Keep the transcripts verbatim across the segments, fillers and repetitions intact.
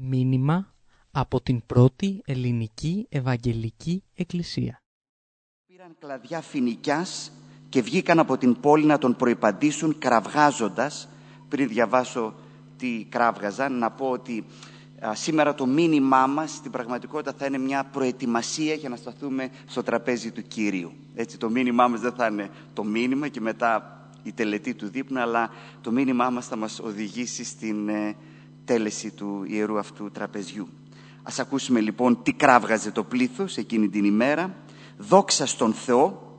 Μήνυμα από την πρώτη ελληνική Ευαγγελική Εκκλησία. Πήραν κλαδιά φοινικιάς και βγήκαν από την πόλη να τον προϋπαντήσουν κραυγάζοντας. Πριν διαβάσω τι κράβγαζαν, να πω ότι α, σήμερα το μήνυμά μας στην πραγματικότητα θα είναι μια προετοιμασία για να σταθούμε στο τραπέζι του Κυρίου. Έτσι, το μήνυμά μας δεν θα είναι το μήνυμα και μετά η τελετή του δείπνου, αλλά το μήνυμά μας θα μας οδηγήσει στην ε, τέλεση του ιερού αυτού τραπεζιού. Ας ακούσουμε λοιπόν τι κράβγαζε το πλήθος εκείνη την ημέρα. Δόξα στον Θεό,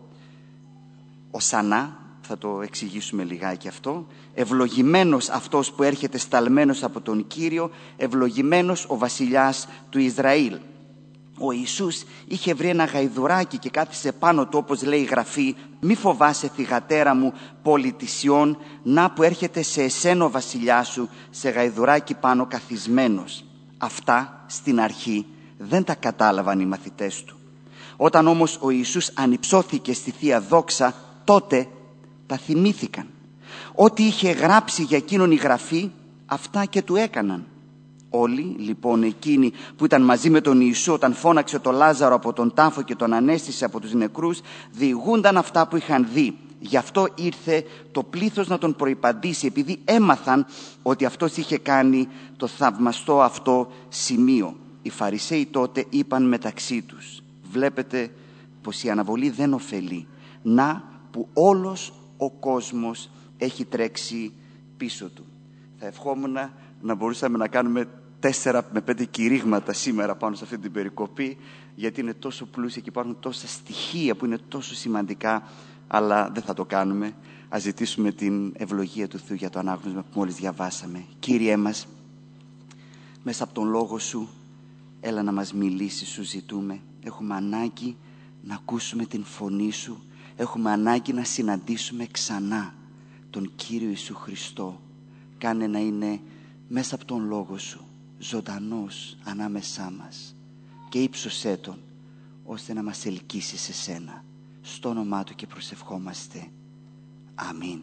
οσανά, θα το εξηγήσουμε λιγάκι αυτό. Ευλογημένος αυτός που έρχεται σταλμένος από τον Κύριο, ευλογημένος ο βασιλιάς του Ισραήλ. Ο Ιησούς είχε βρει ένα γαϊδουράκι και κάθισε πάνω του, όπως λέει η Γραφή, «Μη φοβάσαι, θυγατέρα μου, πόλη της Σιών, να που έρχεται σε εσένα ο βασιλιάς σου, σε γαϊδουράκι πάνω καθισμένος». Αυτά στην αρχή δεν τα κατάλαβαν οι μαθητές του. Όταν όμως ο Ιησούς ανυψώθηκε στη Θεία Δόξα, τότε τα θυμήθηκαν. Ό,τι είχε γράψει για εκείνον η Γραφή, αυτά και του έκαναν. Όλοι λοιπόν εκείνοι που ήταν μαζί με τον Ιησού όταν φώναξε το Λάζαρο από τον τάφο και τον ανέστησε από τους νεκρούς, διηγούνταν αυτά που είχαν δει. Γι' αυτό ήρθε το πλήθος να τον προϋπαντήσει, επειδή έμαθαν ότι αυτός είχε κάνει το θαυμαστό αυτό σημείο. Οι Φαρισαίοι τότε είπαν μεταξύ τους, βλέπετε πως η αναβολή δεν ωφελεί. Να που όλος ο κόσμος έχει τρέξει πίσω του. Θα ευχόμουν να μπορούσαμε να κάνουμε τέσσερα με πέντε κηρύγματα σήμερα πάνω σε αυτή την περικοπή, γιατί είναι τόσο πλούσια και υπάρχουν τόσα στοιχεία που είναι τόσο σημαντικά, αλλά δεν θα το κάνουμε. Ας ζητήσουμε την ευλογία του Θεού για το ανάγνωσμα που μόλις διαβάσαμε. Κύριέ μας, μέσα από τον Λόγο Σου, έλα να μας μιλήσεις, Σου ζητούμε. Έχουμε ανάγκη να ακούσουμε την φωνή Σου. Έχουμε ανάγκη να συναντήσουμε ξανά τον Κύριο Ιησού Χριστό. Κάνε να είναι μέσα από τον Λόγο Σου ζωντανός ανάμεσά μας και ύψωσέ Τον ώστε να μας ελκύσει σε Σένα. Στο όνομά Του και προσευχόμαστε. Αμήν.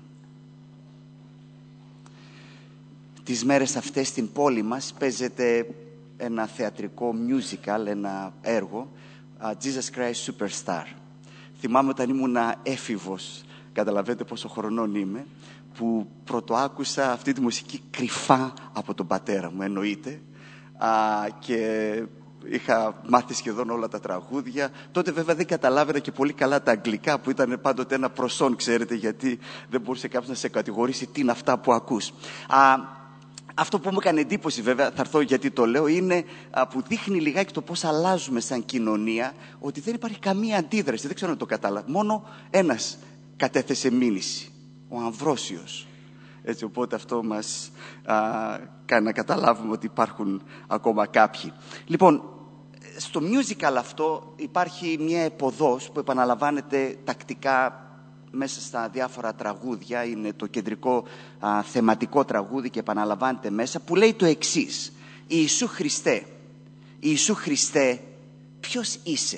Τις μέρες αυτές στην πόλη μας παίζεται ένα θεατρικό musical, ένα έργο, Jesus Christ Superstar. Θυμάμαι όταν ήμουν έφηβος, καταλαβαίνετε πόσο χρονών είμαι, που πρωτοάκουσα αυτή τη μουσική κρυφά από τον πατέρα μου, εννοείται, α, και είχα μάθει σχεδόν όλα τα τραγούδια. Τότε βέβαια δεν καταλάβαινα και πολύ καλά τα αγγλικά, που ήταν πάντοτε ένα προσόν, ξέρετε, γιατί δεν μπορούσε κάποιος να σε κατηγορήσει τι είναι αυτά που ακούς. Α, αυτό που μου έκανε εντύπωση, βέβαια, θα έρθω γιατί το λέω, είναι α, που δείχνει λιγάκι το πώς αλλάζουμε σαν κοινωνία, ότι δεν υπάρχει καμία αντίδραση. Δεν ξέρω να το κατάλαβα. Μόνο ένας κατέθεσε μήνυση, ο Αμβρόσιος. Έτσι, οπότε αυτό μας α, κάνει να καταλάβουμε ότι υπάρχουν ακόμα κάποιοι. Λοιπόν, στο musical αυτό υπάρχει μια επωδός που επαναλαμβάνεται τακτικά μέσα στα διάφορα τραγούδια. Είναι το κεντρικό α, θεματικό τραγούδι και επαναλαμβάνεται μέσα, που λέει το εξής: Ιησού Χριστέ, Ιησού Χριστέ, ποιος είσαι?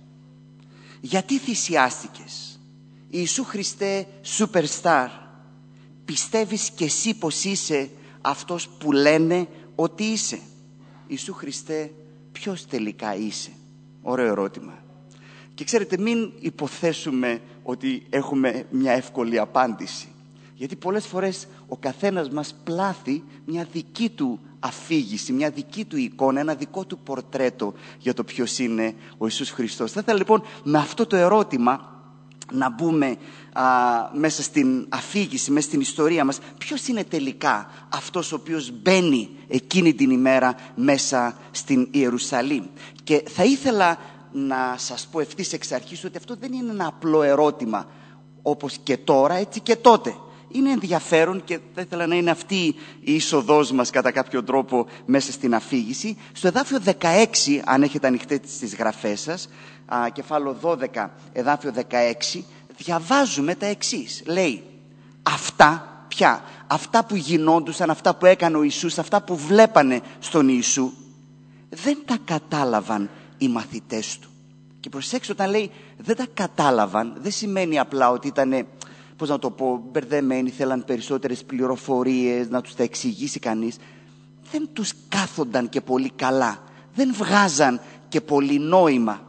Γιατί θυσιάστηκες? Ιησού Χριστέ, superstar, πιστεύεις κι εσύ πως είσαι αυτός που λένε ότι είσαι? Ιησού Χριστέ, ποιος τελικά είσαι? Ωραίο ερώτημα. Και ξέρετε, μην υποθέσουμε ότι έχουμε μια εύκολη απάντηση. Γιατί πολλές φορές ο καθένας μας πλάθει μια δική του αφήγηση, μια δική του εικόνα, ένα δικό του πορτρέτο για το ποιος είναι ο Ιησούς Χριστός. Θα ήθελα λοιπόν με αυτό το ερώτημα να μπούμε α, μέσα στην αφήγηση, μέσα στην ιστορία μας. Ποιος είναι τελικά αυτός ο οποίος μπαίνει εκείνη την ημέρα μέσα στην Ιερουσαλήμ? Και θα ήθελα να σας πω ευθύς εξ αρχής ότι αυτό δεν είναι ένα απλό ερώτημα, όπως και τώρα έτσι και τότε. Είναι ενδιαφέρον και θα ήθελα να είναι αυτή η είσοδός μας κατά κάποιο τρόπο μέσα στην αφήγηση. Στο εδάφιο δεκαέξι, αν έχετε ανοιχτές τις γραφές σας, α, κεφάλαιο δώδεκα, εδάφιο δεκαέξι, διαβάζουμε τα εξής. Λέει, αυτά πια, αυτά που γινόντουσαν, αυτά που έκανε ο Ιησούς, αυτά που βλέπανε στον Ιησού, δεν τα κατάλαβαν οι μαθητές του. Και προσέξτε, όταν λέει δεν τα κατάλαβαν, δεν σημαίνει απλά ότι ήταν, πώς να το πω, μπερδεμένοι, θέλαν περισσότερες πληροφορίες, να τους τα εξηγήσει κανείς. Δεν τους κάθονταν και πολύ καλά, δεν βγάζαν και πολύ νόημα.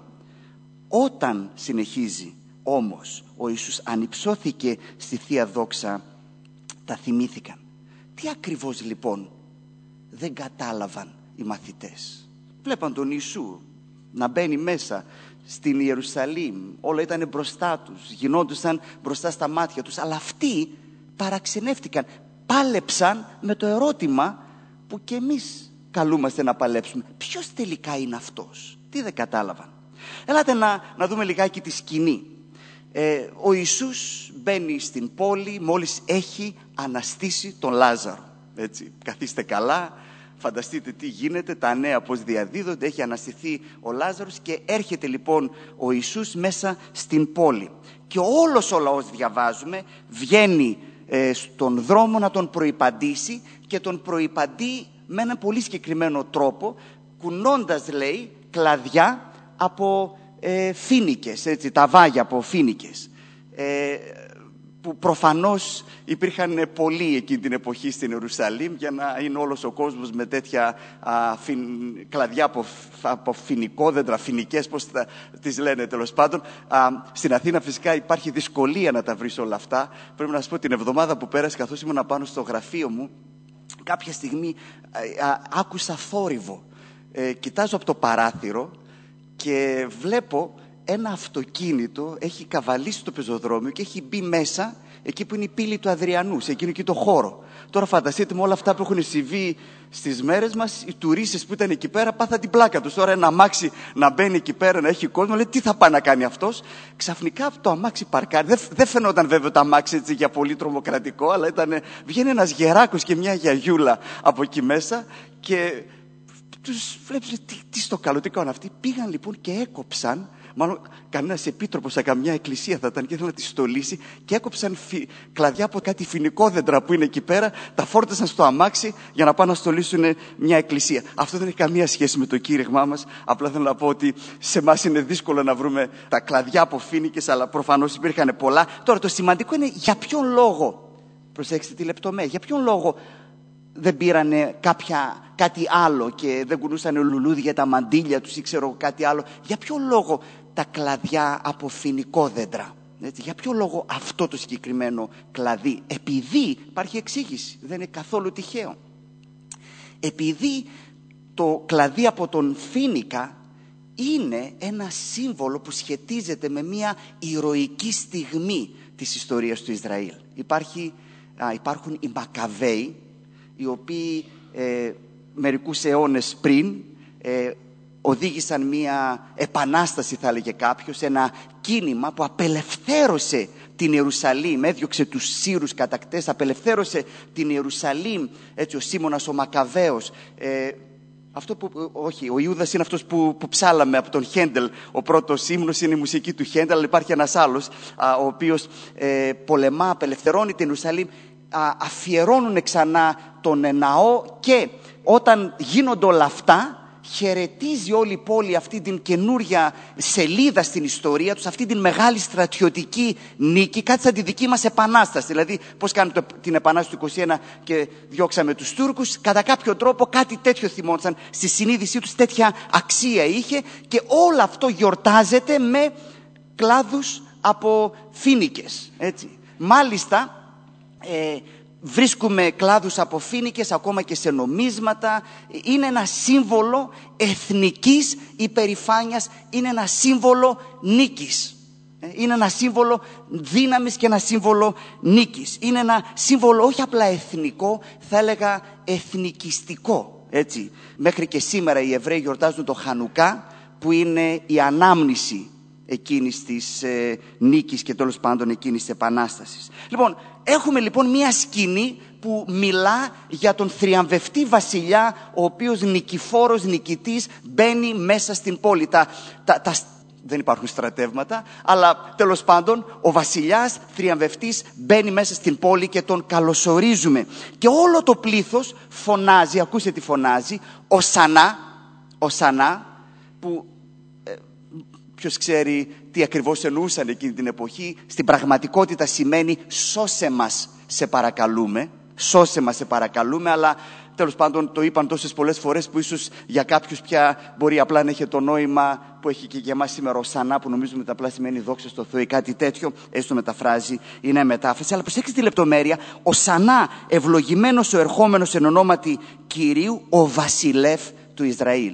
Όταν, συνεχίζει όμως, ο Ιησούς ανυψώθηκε στη Θεία Δόξα, τα θυμήθηκαν. Τι ακριβώς λοιπόν δεν κατάλαβαν οι μαθητές? Βλέπαν τον Ιησού να μπαίνει μέσα στην Ιερουσαλήμ, όλα ήταν μπροστά τους, γινόντουσαν μπροστά στα μάτια τους, αλλά αυτοί παραξενεύτηκαν, πάλεψαν με το ερώτημα που και εμείς καλούμαστε να παλέψουμε. Ποιος τελικά είναι αυτός? Τι δεν κατάλαβαν? Ελάτε να, να δούμε λιγάκι τη σκηνή. Ε, ο Ιησούς μπαίνει στην πόλη μόλις έχει αναστήσει τον Λάζαρο. Έτσι, καθίστε καλά, φανταστείτε τι γίνεται, τα νέα πώς διαδίδονται, έχει αναστηθεί ο Λάζαρος και έρχεται λοιπόν ο Ιησούς μέσα στην πόλη. Και όλος ο λαός, διαβάζουμε, βγαίνει ε, στον δρόμο να τον προϋπαντήσει και τον προϋπαντεί με έναν πολύ συγκεκριμένο τρόπο, κουνώντας, λέει, κλαδιά από ε, φοίνικες, έτσι, τα βάγια από φοίνικες. Ε, που προφανώς υπήρχαν πολλοί εκείνη την εποχή στην Ιερουσαλήμ για να είναι όλος ο κόσμος με τέτοια α, φιν, κλαδιά από, από φοινικόδεντρα, φοινικές, πώς τα, τις λένε τέλος πάντων. Α, στην Αθήνα φυσικά υπάρχει δυσκολία να τα βρεις όλα αυτά. Πρέπει να σας πω, την εβδομάδα που πέρασε, καθώς ήμουν πάνω στο γραφείο μου, κάποια στιγμή α, α, άκουσα θόρυβο. Ε, κοιτάζω από το παράθυρο και βλέπω ένα αυτοκίνητο έχει καβαλήσει το πεζοδρόμιο και έχει μπει μέσα εκεί που είναι η πύλη του Αδριανού, σε εκείνο εκεί το χώρο. Τώρα φανταστείτε, με όλα αυτά που έχουν συμβεί στις μέρες μας, οι τουρίστες που ήταν εκεί πέρα πάθαν την πλάκα τους. Τώρα ένα αμάξι να μπαίνει εκεί πέρα, να έχει κόσμο, λέει τι θα πάει να κάνει αυτός? Ξαφνικά το αμάξι παρκάρει. Δεν, δεν φαινόταν βέβαια το αμάξι έτσι για πολύ τρομοκρατικό, αλλά ήτανε, βγαίνει ένας γεράκος και μια γιαγιούλα από εκεί μέσα και τους βλέπεις, τι, τι στο καλό, τι κάνουν αυτοί? Πήγαν λοιπόν και έκοψαν. Μάλλον κανένας επίτροπος σε καμιά εκκλησία θα ήταν και ήθελε να τη στολίσει και έκοψαν φι... κλαδιά από κάτι φοινικόδεντρα που είναι εκεί πέρα, τα φόρτασαν στο αμάξι για να πάνε να στολίσουν μια εκκλησία. Αυτό δεν έχει καμία σχέση με το κήρυγμά μας. Απλά θέλω να πω ότι σε εμάς είναι δύσκολο να βρούμε τα κλαδιά από φοίνικες, αλλά προφανώς υπήρχαν πολλά. Τώρα το σημαντικό είναι για ποιον λόγο, προσέξτε τη λεπτομέρεια, για ποιον λόγο δεν πήρανε κάποια, κάτι άλλο και δεν κουνούσαν λουλούδια τα μαντίλια τους ή ξέρω κάτι άλλο? Για ποιο λόγο τα κλαδιά από φοινικόδεντρα? Έτσι, για ποιο λόγο αυτό το συγκεκριμένο κλαδί? Επειδή υπάρχει εξήγηση, δεν είναι καθόλου τυχαίο. Επειδή το κλαδί από τον φοίνικα είναι ένα σύμβολο που σχετίζεται με μια ηρωική στιγμή της ιστορίας του Ισραήλ. Υπάρχει, α, υπάρχουν οι Μακαβαίοι, οι οποίοι ε, μερικούς αιώνες πριν ε, οδήγησαν μία επανάσταση, θα έλεγε κάποιος, ένα κίνημα που απελευθέρωσε την Ιερουσαλήμ, έδιωξε τους Σύρους κατακτές, απελευθέρωσε την Ιερουσαλήμ, έτσι, ο Σίμωνας ο Μακαβαίος. Ε, αυτό που, όχι, ο Ιούδας είναι αυτός που, που ψάλαμε από τον Χέντελ, ο πρώτος ύμνος είναι η μουσική του Χέντελ, αλλά υπάρχει ένας άλλος, α, ο οποίος ε, πολεμά, απελευθερώνει την Ιερουσαλήμ, α, αφιερώνουν ξανά τον ναό και όταν γίνονται όλα αυτά, χαιρετίζει όλη η πόλη αυτή την καινούρια σελίδα στην ιστορία τους, αυτή την μεγάλη στρατιωτική νίκη, κάτι σαν τη δική μας επανάσταση. Δηλαδή πώς κάνουμε το, την επανάσταση του είκοσι ένα και διώξαμε τους Τούρκους, κατά κάποιο τρόπο κάτι τέτοιο θυμόντουσαν, στη συνείδησή τους τέτοια αξία είχε και όλο αυτό γιορτάζεται με κλάδους από φοίνικες, έτσι. Μάλιστα ε, βρίσκουμε κλάδους από φοίνικες ακόμα και σε νομίσματα. Είναι ένα σύμβολο εθνικής υπερηφάνειας, είναι ένα σύμβολο νίκης. Είναι ένα σύμβολο δύναμης και ένα σύμβολο νίκης. Είναι ένα σύμβολο όχι απλά εθνικό, θα έλεγα εθνικιστικό. Έτσι. Μέχρι και σήμερα οι Εβραίοι γιορτάζουν το Χανουκά, που είναι η ανάμνηση εκείνης της ε, νίκης και τέλος πάντων εκείνης της επανάστασης. Λοιπόν, έχουμε λοιπόν μια σκηνή που μιλά για τον θριαμβευτή βασιλιά, ο οποίος νικηφόρος, νικητής, μπαίνει μέσα στην πόλη. Τα, τα, τα, δεν υπάρχουν στρατεύματα, αλλά τέλος πάντων ο βασιλιάς θριαμβευτής μπαίνει μέσα στην πόλη και τον καλωσορίζουμε. Και όλο το πλήθος φωνάζει, ακούστε τι φωνάζει, Οσανά, Οσανά, που ποιος ξέρει τι ακριβώς εννοούσαν εκείνη την εποχή. Στην πραγματικότητα σημαίνει σώσε μας σε παρακαλούμε, σώσε μας σε παρακαλούμε, αλλά τέλος πάντων το είπαν τόσες πολλές φορές που ίσως για κάποιους πια μπορεί απλά να έχει το νόημα που έχει και για εμάς σήμερα ο Σανά, που νομίζουμε ότι απλά σημαίνει δόξα στο Θεό ή κάτι τέτοιο, έστω μεταφράζει, είναι μετάφραση. Αλλά προσέξτε τη λεπτομέρεια, ο Σανά, ευλογημένος ο ερχόμενος εν ονόματι Κυρίου, ο βασιλεύ του Ισραήλ.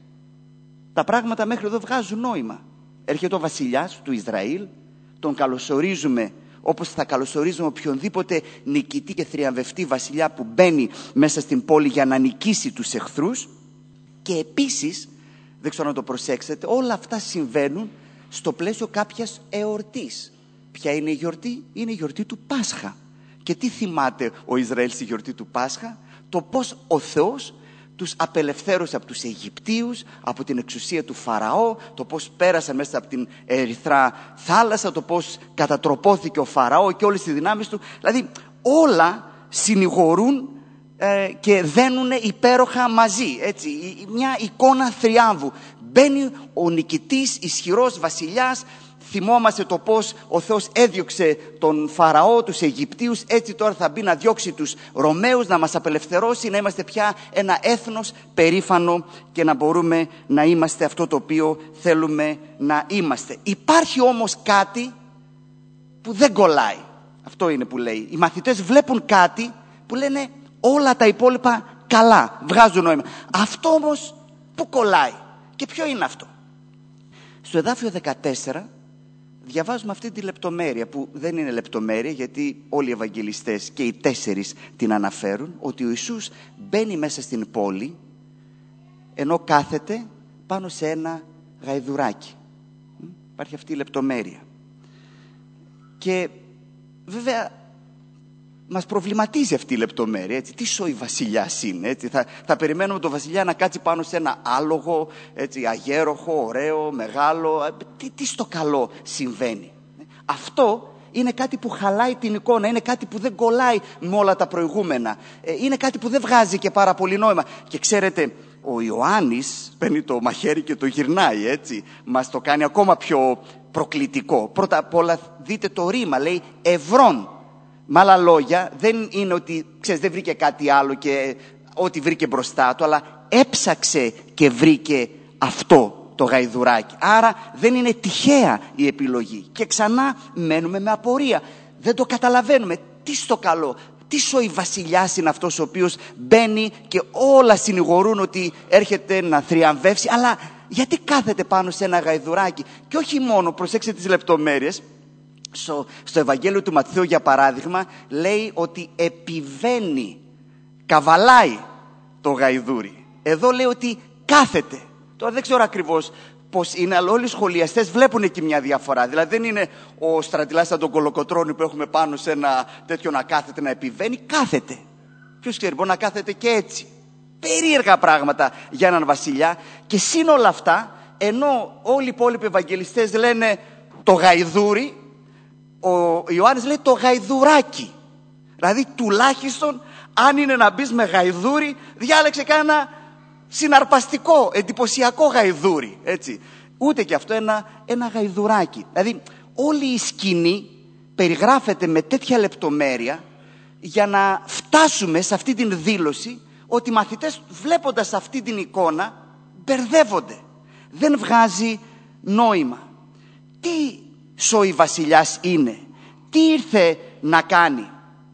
Τα πράγματα μέχρι εδώ βγάζουν νόημα. Έρχεται ο βασιλιάς του Ισραήλ, τον καλωσορίζουμε όπως θα καλωσορίζουμε οποιονδήποτε νικητή και θριαμβευτή βασιλιά που μπαίνει μέσα στην πόλη για να νικήσει τους εχθρούς. Και επίσης, δεν ξέρω να το προσέξετε, όλα αυτά συμβαίνουν στο πλαίσιο κάποιας εορτής. Ποια είναι η γιορτή? Είναι η γιορτή του Πάσχα. Και τι θυμάται ο Ισραήλ στη γιορτή του Πάσχα? Το πώς ο Θεός τους απελευθέρωσε από τους Αιγυπτίους, από την εξουσία του Φαραώ, το πώς πέρασαν μέσα από την Ερυθρά θάλασσα, το πώς κατατροπώθηκε ο Φαραώ και όλες τις δυνάμεις του. Δηλαδή όλα συνηγορούν ε, και δένουν υπέροχα μαζί. Έτσι, μια εικόνα θριάμβου. Μπαίνει ο νικητής, ισχυρός βασιλιάς. Θυμόμαστε το πώς ο Θεός έδιωξε τον Φαραώ, τους Αιγυπτίους. Έτσι τώρα θα μπει να διώξει τους Ρωμαίους, να μας απελευθερώσει, να είμαστε πια ένα έθνος περήφανο και να μπορούμε να είμαστε αυτό το οποίο θέλουμε να είμαστε. Υπάρχει όμως κάτι που δεν κολλάει. Αυτό είναι που λέει. Οι μαθητές βλέπουν κάτι που λένε όλα τα υπόλοιπα καλά, βγάζουν νόημα. Αυτό όμως που κολλάει? Και ποιο είναι αυτό? Στο εδάφιο δεκατέσσερα διαβάζουμε αυτή τη λεπτομέρεια, που δεν είναι λεπτομέρεια γιατί όλοι οι Ευαγγελιστές και οι τέσσερις την αναφέρουν, ότι ο Ιησούς μπαίνει μέσα στην πόλη ενώ κάθεται πάνω σε ένα γαϊδουράκι. Υπάρχει αυτή η λεπτομέρεια. Και βέβαια μας προβληματίζει αυτή η λεπτομέρεια. Έτσι. Τι σοϊ βασιλιάς είναι? Έτσι. Θα, θα περιμένουμε τον βασιλιά να κάτσει πάνω σε ένα άλογο, έτσι, αγέροχο, ωραίο, μεγάλο. Τι, τι στο καλό συμβαίνει? Αυτό είναι κάτι που χαλάει την εικόνα, είναι κάτι που δεν κολλάει με όλα τα προηγούμενα. Είναι κάτι που δεν βγάζει και πάρα πολύ νόημα. Και ξέρετε, ο Ιωάννης παίρνει το μαχαίρι και το γυρνάει, έτσι. Μας το κάνει ακόμα πιο προκλητικό. Πρώτα απ' όλα δείτε το ρήμα, λέει ευρών. Με άλλα λόγια, δεν είναι ότι, ξέρεις, δεν βρήκε κάτι άλλο και ό,τι βρήκε μπροστά του, αλλά έψαξε και βρήκε αυτό το γαϊδουράκι. Άρα δεν είναι τυχαία η επιλογή. Και ξανά μένουμε με απορία. Δεν το καταλαβαίνουμε. Τι στο καλό, τι σοϊ βασιλιάς είναι αυτός ο οποίος μπαίνει και όλα συνηγορούν ότι έρχεται να θριαμβεύσει, αλλά γιατί κάθεται πάνω σε ένα γαϊδουράκι? Και όχι μόνο, προσέξτε τις λεπτομέρειες. Στο, στο Ευαγγέλιο του Ματθαίου, για παράδειγμα, λέει ότι επιβαίνει, καβαλάει το γαϊδούρι. Εδώ λέει ότι κάθεται. Τώρα δεν ξέρω ακριβώς πώς είναι, αλλά όλοι οι σχολιαστές βλέπουν εκεί μια διαφορά. Δηλαδή δεν είναι ο στρατιλάς σαν τον Κολοκοτρώνη που έχουμε πάνω σε ένα τέτοιο να κάθεται, να επιβαίνει. Κάθεται. Ποιος ξέρει, μπορεί να κάθεται και έτσι. Περίεργα πράγματα για έναν βασιλιά. Και σύν όλα αυτά, ενώ όλοι οι υπόλοιποι Ευαγγελιστές λένε το γαϊδούρι, ο Ιωάννης λέει το γαϊδουράκι. Δηλαδή τουλάχιστον αν είναι να μπεις με γαϊδούρι, διάλεξε κάνα συναρπαστικό, εντυπωσιακό γαϊδούρι, έτσι. Ούτε και αυτό, ένα, ένα γαϊδουράκι. Δηλαδή όλη η σκηνή περιγράφεται με τέτοια λεπτομέρεια για να φτάσουμε σε αυτή την δήλωση ότι οι μαθητές, βλέποντας αυτή την εικόνα, μπερδεύονται. Δεν βγάζει νόημα. Τι σοϊ βασιλιάς είναι? Τι ήρθε να κάνει?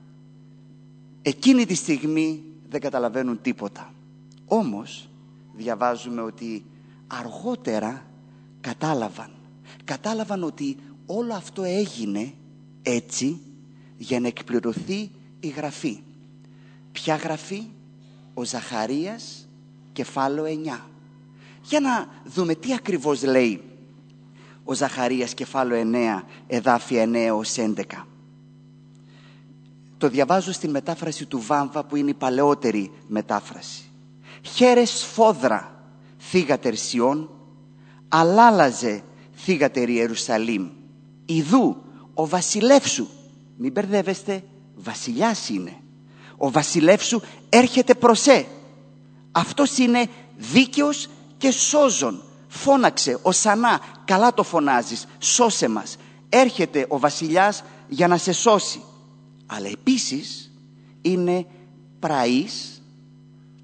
Εκείνη τη στιγμή δεν καταλαβαίνουν τίποτα. Όμως διαβάζουμε ότι αργότερα κατάλαβαν. Κατάλαβαν ότι όλο αυτό έγινε έτσι για να εκπληρωθεί η γραφή. Ποια γραφή? Ο Ζαχαρίας, κεφάλαιο εννιά. Για να δούμε τι ακριβώς λέει ο Ζαχαρίας, κεφάλαιο εννιά, εδάφια εννιά έως έντεκα. Το διαβάζω στην μετάφραση του Βάμβα, που είναι η παλαιότερη μετάφραση. «Χαίρες σφόδρα, θύγατερ Σιών, αλάλαζε θύγατερ Ιερουσαλήμ. Ιδού ο βασιλεύς σου», μην μπερδεύεστε, βασιλιάς είναι, «ο βασιλεύς σου έρχεται προσέ. Αυτός είναι δίκαιος και σώζον. Φώναξε ο Σανά, καλά το φωνάζεις, σώσε μας. Έρχεται ο βασιλιάς για να σε σώσει. Αλλά επίσης είναι πραής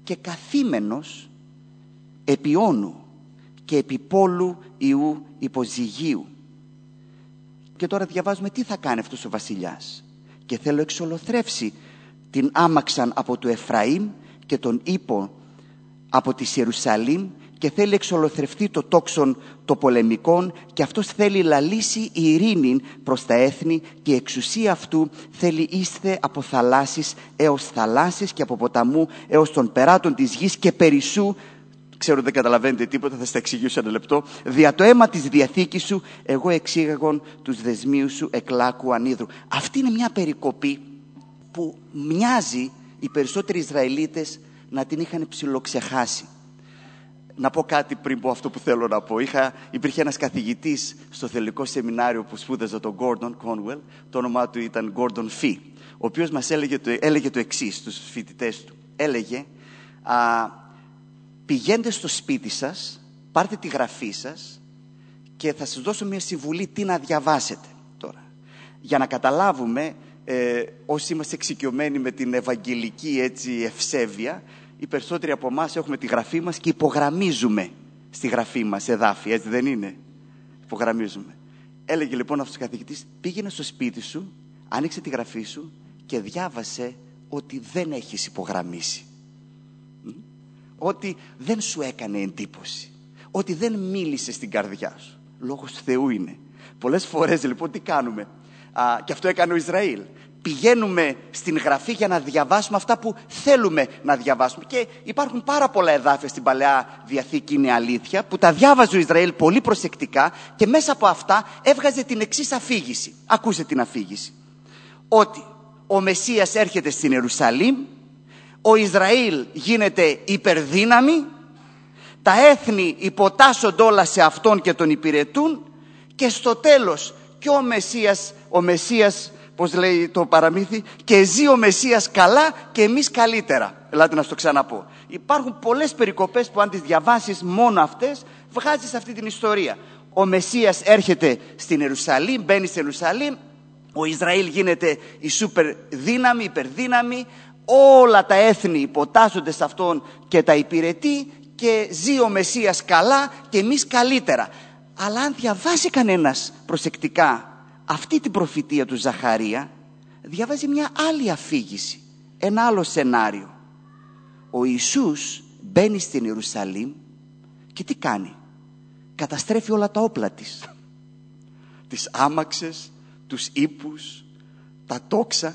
και καθήμενος επί όνου και επί πόλου Ιού υποζυγίου. Και τώρα διαβάζουμε τι θα κάνει αυτός ο βασιλιάς. Και θέλω εξολοθρεύσει την άμαξαν από του Εφραήμ και τον ύπο από της Ιερουσαλήμ, και θέλει εξολοθρευτεί το τόξον το πολεμικών, και αυτός θέλει λαλήσει η ειρήνη προς τα έθνη, και η εξουσία αυτού θέλει ίσθε από θαλάσσης έως θαλάσσης και από ποταμού έως των περάτων της γης, και περισσού, ξέρω δεν καταλαβαίνετε τίποτα, θα σας τα εξηγήσω ένα λεπτό, δια το αίμα της διαθήκης σου εγώ εξήγαγον τους δεσμίους σου εκλάκου ανίδρου. Αυτή είναι μια περικοπή που μοιάζει οι περισσότεροι Ισραηλίτες να την είχαν ψιλοξεχάσει. Να πω κάτι πριν πω αυτό που θέλω να πω. Είχα, υπήρχε ένας καθηγητής στο θελικό σεμινάριο που σπούδαζε τον Gordon Conwell, το όνομά του ήταν Gordon Fee, ο οποίος μας έλεγε το, έλεγε το εξής στους φοιτητές του. Έλεγε, α, πηγαίνετε στο σπίτι σας, πάρτε τη γραφή σας και θα σας δώσω μια συμβουλή τι να διαβάσετε τώρα. Για να καταλάβουμε, ε, όσοι είμαστε εξοικειωμένοι με την ευαγγελική έτσι, ευσέβεια, οι περισσότεροι από εμάς έχουμε τη γραφή μας και υπογραμμίζουμε στη γραφή μας εδάφη, έτσι δεν είναι? Υπογραμμίζουμε. Έλεγε λοιπόν αυτός ο καθηγητής, πήγαινε στο σπίτι σου, άνοιξε τη γραφή σου και διάβασε ότι δεν έχεις υπογραμμίσει. Ότι δεν σου έκανε εντύπωση. Ότι δεν μίλησε στην καρδιά σου. Λόγος Θεού είναι. Πολλές φορές λοιπόν τι κάνουμε? Α, και αυτό έκανε ο Ισραήλ. Πηγαίνουμε στην γραφή για να διαβάσουμε αυτά που θέλουμε να διαβάσουμε. Και υπάρχουν πάρα πολλά εδάφια στην Παλαιά Διαθήκη, είναι αλήθεια, που τα διάβαζε ο Ισραήλ πολύ προσεκτικά και μέσα από αυτά έβγαζε την εξής αφήγηση. Ακούσε την αφήγηση. Ότι ο Μεσσίας έρχεται στην Ιερουσαλήμ, ο Ισραήλ γίνεται υπερδύναμη, τα έθνη υποτάσσονται όλα σε αυτόν και τον υπηρετούν, και στο τέλος και ο Μεσσίας, ο Μεσσίας, πώς λέει το παραμύθι, και ζει ο Μεσσίας καλά και εμείς καλύτερα. Ελάτε να στο ξαναπώ. Υπάρχουν πολλές περικοπές που αν τις διαβάσεις μόνο αυτές, βγάζεις αυτή την ιστορία. Ο Μεσσίας έρχεται στην Ιερουσαλήμ, μπαίνει στην Ιερουσαλήμ, ο Ισραήλ γίνεται η σούπερ δύναμη, υπερδύναμη, όλα τα έθνη υποτάσσονται σε αυτόν και τα υπηρετεί, και ζει ο Μεσσίας καλά και εμείς καλύτερα. Αλλά αν διαβάσει κανένας προσεκτικά αυτή την προφητεία του Ζαχαρία, διαβάζει μια άλλη αφήγηση, ένα άλλο σενάριο. Ο Ιησούς μπαίνει στην Ιερουσαλήμ και τι κάνει? Καταστρέφει όλα τα όπλα της. Τις άμαξες, τους ύπους, τα τόξα.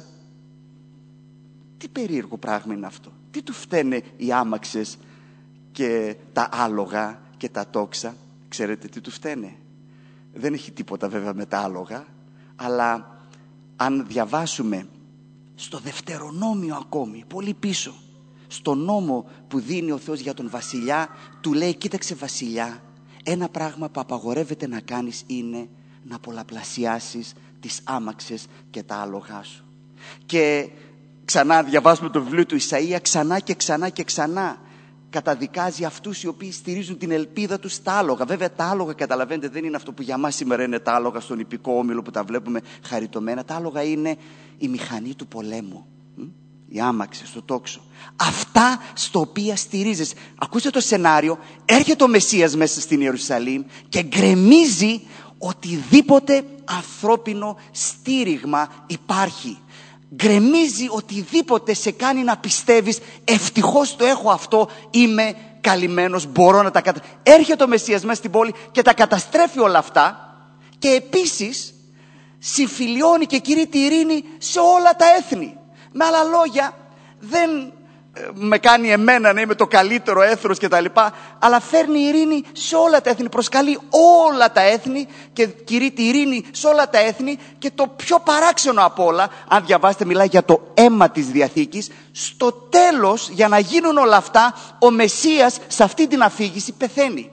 Τι περίεργο πράγμα είναι αυτό? Τι του φταίνε οι άμαξες και τα άλογα και τα τόξα? Ξέρετε τι του φταίνε? Δεν έχει τίποτα βέβαια με τα άλογα, αλλά αν διαβάσουμε στο Δευτερονόμιο ακόμη, πολύ πίσω, στο νόμο που δίνει ο Θεός για τον βασιλιά, του λέει, κοίταξε βασιλιά, ένα πράγμα που απαγορεύεται να κάνεις είναι να πολλαπλασιάσεις τις άμαξες και τα άλογά σου. Και ξανά διαβάζουμε το βιβλίο του Ισαΐα, ξανά και ξανά και ξανά καταδικάζει αυτούς οι οποίοι στηρίζουν την ελπίδα τους στα άλογα. Βέβαια τα άλογα, καταλαβαίνετε, δεν είναι αυτό που για μας σήμερα είναι τα άλογα στον ιππικό όμιλο που τα βλέπουμε χαριτωμένα. Τα άλογα είναι η μηχανή του πολέμου, η άμαξη στο τόξο. Αυτά στο οποία στηρίζεις. Ακούστε το σενάριο, έρχεται ο Μεσσίας μέσα στην Ιερουσαλήμ και γκρεμίζει οτιδήποτε ανθρώπινο στήριγμα υπάρχει. Γκρεμίζει οτιδήποτε σε κάνει να πιστεύεις, ευτυχώς το έχω αυτό, είμαι καλυμμένος, μπορώ να τα καταστρέψω. Έρχεται ο Μεσσίας μέσα στην πόλη και τα καταστρέφει όλα αυτά, και επίσης συμφιλιώνει και κηρύττει ειρήνη σε όλα τα έθνη. Με άλλα λόγια, δεν με κάνει εμένα να είμαι το καλύτερο έθνος και τα λοιπά, αλλά φέρνει ειρήνη σε όλα τα έθνη, προσκαλεί όλα τα έθνη και κηρύττει ειρήνη σε όλα τα έθνη. Και το πιο παράξενο απ' όλα, αν διαβάσετε, μιλάει για το αίμα της Διαθήκης. Στο τέλος, για να γίνουν όλα αυτά, ο Μεσσίας σε αυτή την αφήγηση πεθαίνει.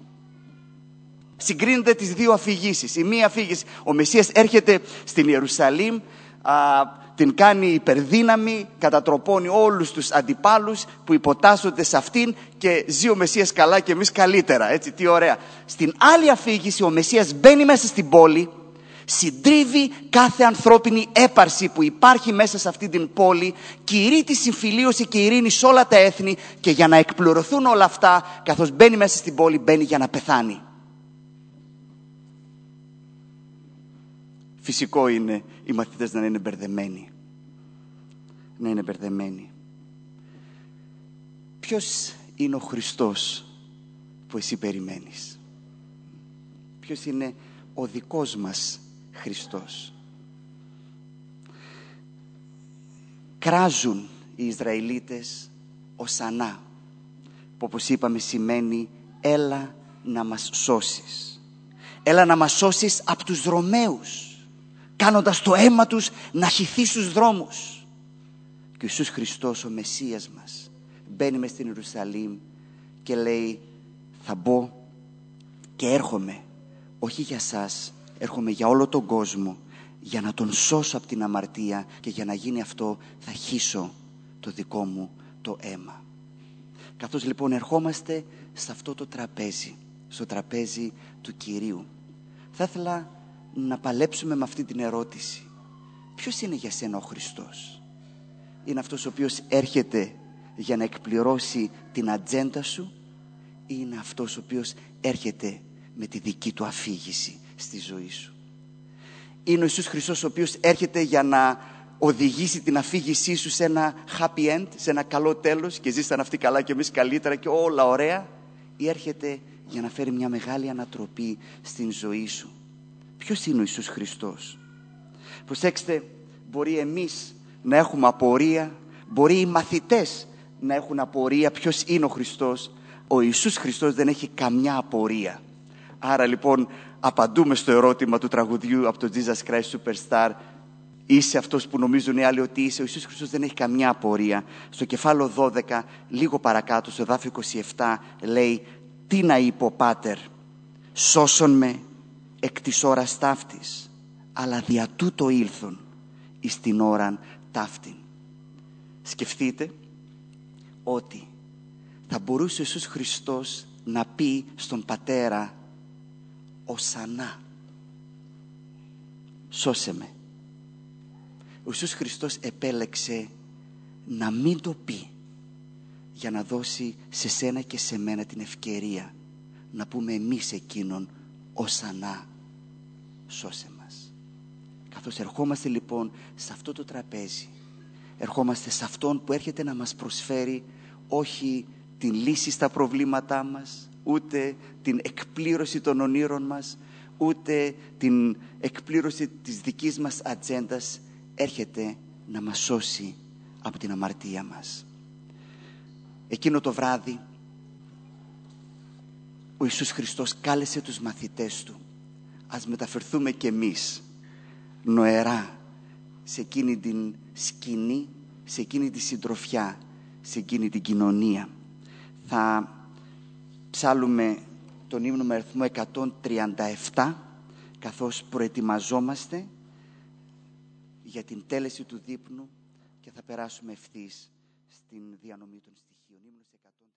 Συγκρίνεται τις δύο αφηγήσεις. Η μία αφήγηση, ο Μεσσίας έρχεται στην Ιερουσαλήμ, α, την κάνει υπερδύναμη, κατατροπώνει όλους τους αντιπάλους που υποτάσσονται σε αυτήν και ζει ο Μεσσίας καλά και εμείς καλύτερα. Έτσι, τι ωραία. Στην άλλη αφήγηση ο Μεσσίας μπαίνει μέσα στην πόλη συντρίβει κάθε ανθρώπινη έπαρση που υπάρχει μέσα σε αυτή την πόλη, κηρύττει τη συμφιλίωση και ειρήνη σε όλα τα έθνη, και για να εκπληρωθούν όλα αυτά, καθώς μπαίνει μέσα στην πόλη, μπαίνει για να πεθάνει. Φυσικό είναι οι μαθητές να είναι μπερδεμένοι. Να είναι μπερδεμένοι. Ποιος είναι ο Χριστός που εσύ περιμένεις? Ποιος είναι ο δικός μας Χριστός? Κράζουν οι Ισραηλίτες οσανά, που όπως είπαμε σημαίνει έλα να μας σώσεις. Έλα να μας σώσεις από τους Ρωμαίους, κάνοντας το αίμα τους να χυθεί στους δρόμους. Και ο Ιησούς Χριστός, ο Μεσσίας μας, μπαίνει μες στην Ιερουσαλήμ και λέει, θα μπω και έρχομαι, όχι για σας, έρχομαι για όλο τον κόσμο, για να τον σώσω από την αμαρτία, και για να γίνει αυτό θα χύσω το δικό μου το αίμα. Καθώς λοιπόν ερχόμαστε σε αυτό το τραπέζι, στο τραπέζι του Κυρίου, θα ήθελα να παλέψουμε με αυτή την ερώτηση. Ποιος είναι για σένα ο Χριστός? Είναι αυτός ο οποίος έρχεται για να εκπληρώσει την ατζέντα σου, ή είναι αυτός ο οποίος έρχεται με τη δική του αφήγηση στη ζωή σου? Είναι ο Ιησούς Χριστός ο οποίος έρχεται για να οδηγήσει την αφήγησή σου σε ένα happy end, σε ένα καλό τέλος, και ζήσαν αυτοί καλά και εμείς καλύτερα και όλα ωραία, ή έρχεται για να φέρει μια μεγάλη ανατροπή στην ζωή σου? Ποιος είναι ο Ιησούς Χριστός? Προσέξτε, μπορεί εμείς να έχουμε απορία, μπορεί οι μαθητές να έχουν απορία ποιος είναι ο Χριστός. Ο Ιησούς Χριστός δεν έχει καμιά απορία. Άρα λοιπόν απαντούμε στο ερώτημα του τραγουδιού από το Jesus Christ Superstar. Είσαι αυτός που νομίζουν οι άλλοι ότι είσαι? Ο Ιησούς Χριστός δεν έχει καμιά απορία. Στο κεφάλαιο δώδεκα, λίγο παρακάτω, στο εδάφιο είκοσι επτά, λέει, τι να είπω, Πάτερ, σώσον με εκ της ώρας ταύτης, αλλά δια τούτο ήλθον εις την ώραν ταύτην. Σκεφτείτε ότι θα μπορούσε ο Ιησούς Χριστός να πει στον Πατέρα, οσανά, σώσε με. Ο Ιησούς Χριστός επέλεξε να μην το πει, για να δώσει σε σένα και σε μένα την ευκαιρία να πούμε εμείς εκείνον, οσανά, σώσε μας. Καθώς ερχόμαστε λοιπόν σε αυτό το τραπέζι, ερχόμαστε σε αυτόν που έρχεται να μας προσφέρει όχι την λύση στα προβλήματά μας, ούτε την εκπλήρωση των ονείρων μας, ούτε την εκπλήρωση της δικής μας ατζέντας. Έρχεται να μας σώσει από την αμαρτία μας. Εκείνο το βράδυ ο Ιησούς Χριστός κάλεσε τους μαθητές του. Ας μεταφερθούμε κι εμείς νοερά σε εκείνη την σκηνή, σε εκείνη τη συντροφιά, σε εκείνη την κοινωνία. Θα ψάλουμε τον ύμνο με αριθμό εκατόν τριάντα επτά, καθώς προετοιμαζόμαστε για την τέλεση του δείπνου, και θα περάσουμε ευθύς στην διανομή των στοιχείων.